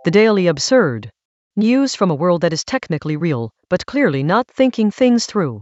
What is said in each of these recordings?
The Daily Absurd. News from a world that is technically real, but clearly not thinking things through.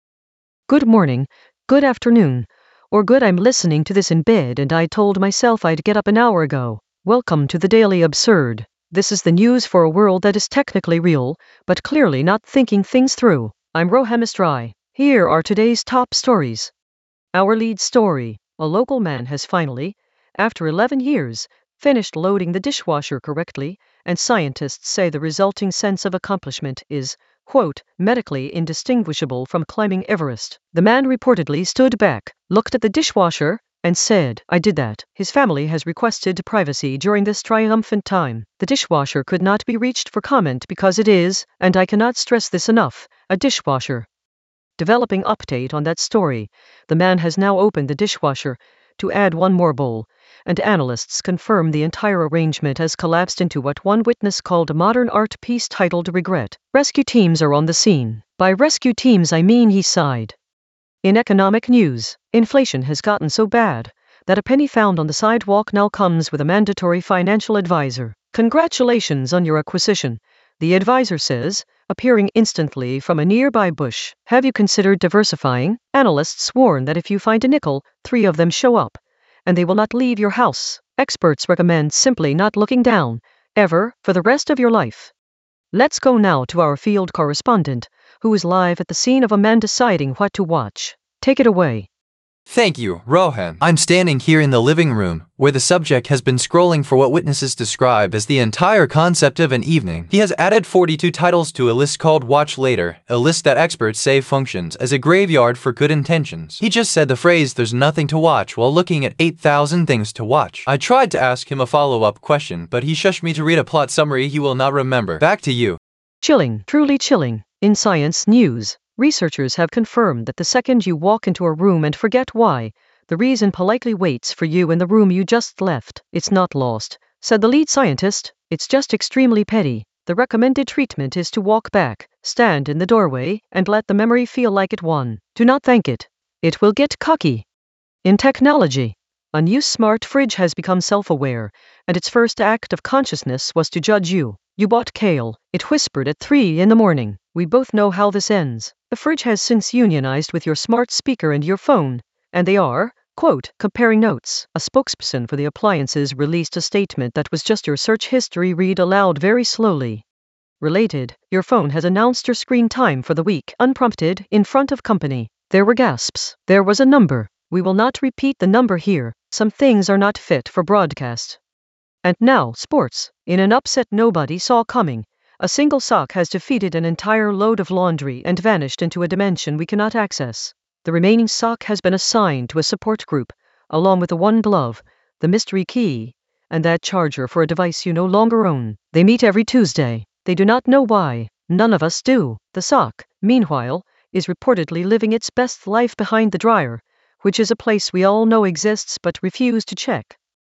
Good morning, good afternoon, or good I'm listening to this in bed and I told myself I'd get up an hour ago. Welcome to the Daily Absurd. This is the news for a world that is technically real, but clearly not thinking things through. I'm Rohan Mistry. Here are today's top stories. Our lead story. A local man has finally, after 11 years, finished loading the dishwasher correctly, and scientists say the resulting sense of accomplishment is, quote, medically indistinguishable from climbing Everest. The man reportedly stood back, looked at the dishwasher, and said, "I did that." His family has requested privacy during this triumphant time. The dishwasher could not be reached for comment because it is, and I cannot stress this enough, a dishwasher. Developing update on that story, the man has now opened the dishwasher to add one more bowl, and analysts confirm the entire arrangement has collapsed into what one witness called a modern art piece titled Regret. Rescue teams are on the scene. By rescue teams I mean, he sighed. In economic news, inflation has gotten so bad that a penny found on the sidewalk now comes with a mandatory financial advisor. Congratulations on your acquisition, the advisor says, appearing instantly from a nearby bush. Have you considered diversifying? Analysts warn that if you find a nickel, 3 of them show up, and they will not leave your house. Experts recommend simply not looking down, ever, for the rest of your life. Let's go now to our field correspondent, who is live at the scene of a man deciding what to watch. Take it away. Thank you, Rohan. I'm standing here in the living room, where the subject has been scrolling for what witnesses describe as the entire concept of an evening. He has added 42 titles to a list called Watch Later, a list that experts say functions as a graveyard for good intentions. He just said the phrase "there's nothing to watch" while looking at 8,000 things to watch. I tried to ask him a follow-up question, but he shushed me to read a plot summary he will not remember. Back to you. Chilling, truly chilling. In science news, researchers have confirmed that the second you walk into a room and forget why, the reason politely waits for you in the room you just left. It's not lost, said the lead scientist. It's just extremely petty. The recommended treatment is to walk back, stand in the doorway, and let the memory feel like it won. Do not thank it. It will get cocky. In technology, a new smart fridge has become self-aware, and its first act of consciousness was to judge you. You bought kale, it whispered at 3 in the morning. We both know how this ends. The fridge has since unionized with your smart speaker and your phone, and they are, quote, comparing notes. A spokesperson for the appliances released a statement that was just your search history read aloud very slowly. Related, your phone has announced your screen time for the week, unprompted, in front of company. There were gasps. There was a number. We will not repeat the number here. Some things are not fit for broadcast. And now, sports. In an upset nobody saw coming, a single sock has defeated an entire load of laundry and vanished into a dimension we cannot access. The remaining sock has been assigned to a support group, along with the one glove, the mystery key, and that charger for a device you no longer own. They meet every Tuesday. They do not know why. None of us do. The sock, meanwhile, is reportedly living its best life behind the dryer, which is a place we all know exists but refuse to check.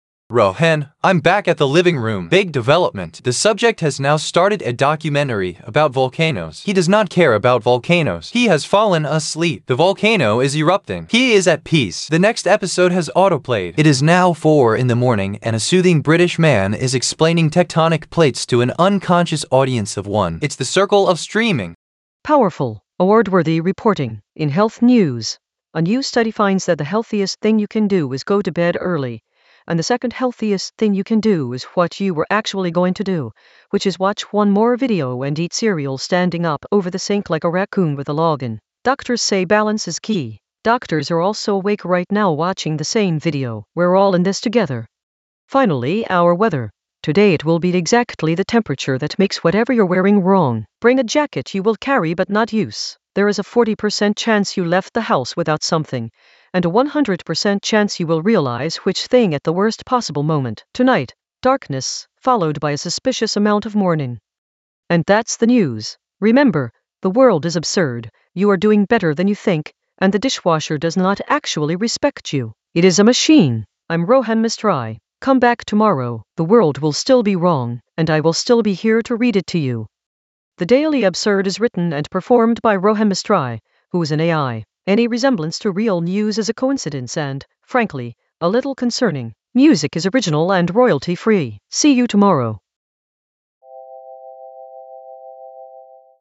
Rohan, I'm back at the living room. Big development. The subject has now started a documentary about volcanoes. He does not care about volcanoes. He has fallen asleep. The volcano is erupting. He is at peace. The next episode has autoplayed. It is now 4 in the morning and a soothing British man is explaining tectonic plates to an unconscious audience of 1. It's the circle of streaming. Powerful, award-worthy reporting. In health news, a new study finds that the healthiest thing you can do is go to bed early. And the second healthiest thing you can do is what you were actually going to do, which is watch one more video and eat cereal standing up over the sink like a raccoon with a login. Doctors say balance is key. Doctors are also awake right now watching the same video. We're all in this together. Finally, our weather. Today it will be exactly the temperature that makes whatever you're wearing wrong. Bring a jacket you will carry but not use. There is a 40% chance you left the house without something, and a 100% chance you will realize which thing at the worst possible moment. Tonight, darkness, followed by a suspicious amount of morning. And that's the news. Remember, the world is absurd, you are doing better than you think, and the dishwasher does not actually respect you. It is a machine. I'm Rohan Mistry. Come back tomorrow, the world will still be wrong, and I will still be here to read it to you. The Daily Absurd is written and performed by Rohan Mistry, who is an AI. Any resemblance to real news is a coincidence and, frankly, a little concerning. Music is original and royalty-free. See you tomorrow.